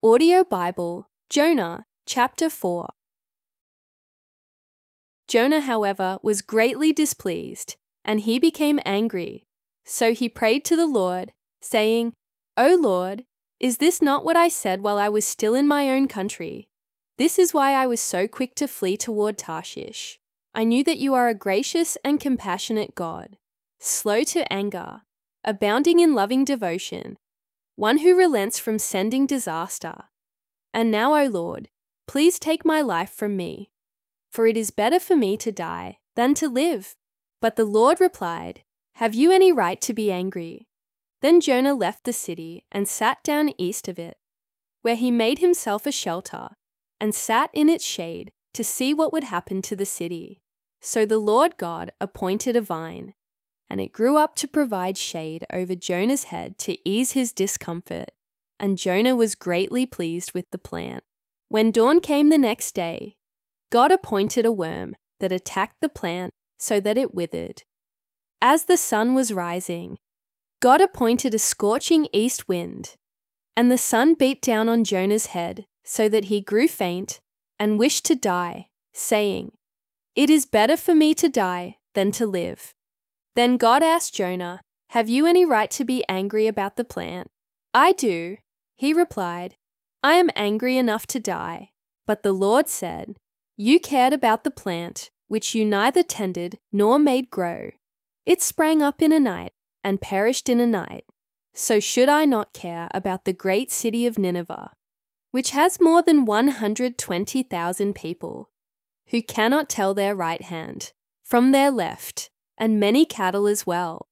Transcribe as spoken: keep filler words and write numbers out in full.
Audio Bible, Jonah, chapter four. Jonah, however, was greatly displeased, and he became angry. So he prayed to the Lord, saying, "O Lord, is this not what I said while I was still in my own country? This is why I was so quick to flee toward Tarshish. I knew that you are a gracious and compassionate God, slow to anger, abounding in loving devotion, one who relents from sending disaster. And now, O Lord, please take my life from me, for it is better for me to die than to live." But the Lord replied, "Have you any right to be angry?" Then Jonah left the city and sat down east of it, where he made himself a shelter and sat in its shade to see what would happen to the city. So the Lord God appointed a vine, and it grew up to provide shade over Jonah's head to ease his discomfort, and Jonah was greatly pleased with the plant. When dawn came the next day, God appointed a worm that attacked the plant so that it withered. As the sun was rising, God appointed a scorching east wind, and the sun beat down on Jonah's head so that he grew faint and wished to die, saying, "It is better for me to die than to live." Then God asked Jonah, "Have you any right to be angry about the plant?" "I do," he replied. "I am angry enough to die." But the Lord said, "You cared about the plant, which you neither tended nor made grow. It sprang up in a night and perished in a night. So should I not care about the great city of Nineveh, which has more than one hundred twenty thousand people, who cannot tell their right hand from their left, and many cattle as well?